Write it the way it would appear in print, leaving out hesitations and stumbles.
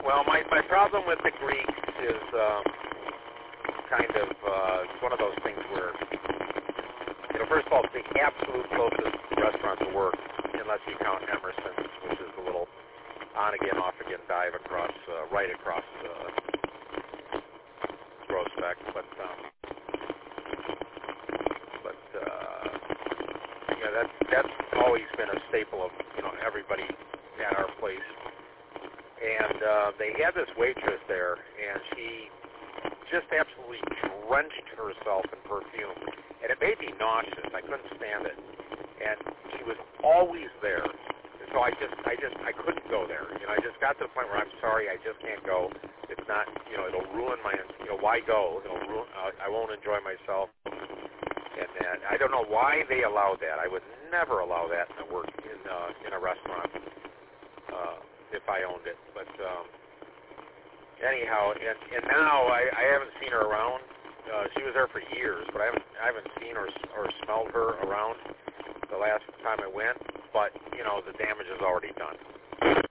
Well, my problem with the Greeks is kind of it's one of those things where, first of all, it's the absolute closest restaurant to work, unless you count Emerson's, which is a little on-again, off-again dive across, right across Groesbeck. But that's always been a staple of, everybody at our place. And they had this waitress there, and she just absolutely drenched herself in perfume, and it made me nauseous. I couldn't stand it, and she was always there. And so I couldn't go there. I just got to the point where I'm sorry, I just can't go. It's not, it'll ruin my, why go? It'll ruin. I won't enjoy myself. And I don't know why they allow that. I would never allow that in a restaurant if I owned it. But anyhow, and now I haven't seen her around. She was there for years, but I haven't seen or smelled her around the last time I went. But the damage is already done.